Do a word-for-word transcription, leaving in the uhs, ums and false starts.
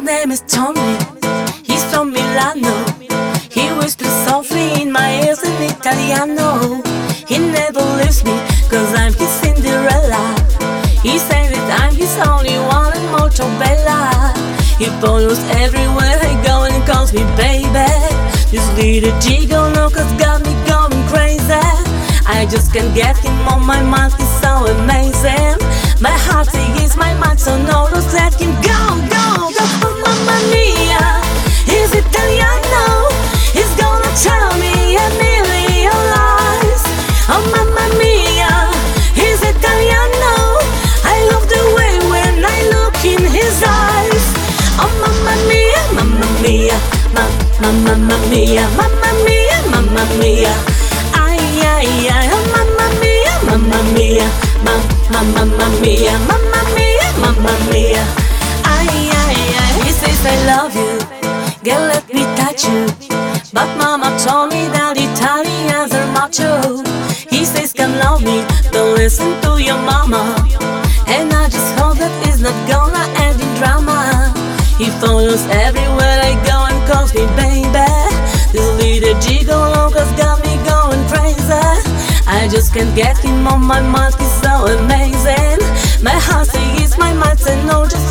name is Tony, he's from Milano. He whispers softly in my ears in Italiano. He never leaves me, cause I'm his Cinderella. He says that I'm his only one and molto bella. He follows everywhere I go and calls me baby. This little gigolo has got me going crazy. I just can't get him on my mind, he's so amazing. My heart is my mind, so no, don't let him go, go, go. Oh mamma mia, he's Italiano. He's gonna tell me a million lies. Oh mamma mia, he's Italiano. I love the way when I look in his eyes. Oh mamma mia, mamma mia, ma, ma, mamma mia, mamma mia, mamma mia. Ay, ay, ay, oh mamma mia, mamma mia, ma, ma, mamma mia, mamma mia, mamma mia. Ay, ay, ay, he says I love you, girl let me touch you. But mama told me that Italians are macho. He says come love me, don't listen to your mama. And I just hope that it's not gonna end in drama. He follows everywhere I go and calls me baby. This little gigolo has got me going crazy. I just can't get him on my mind, he's so amazing. My heart is my mind, and no, just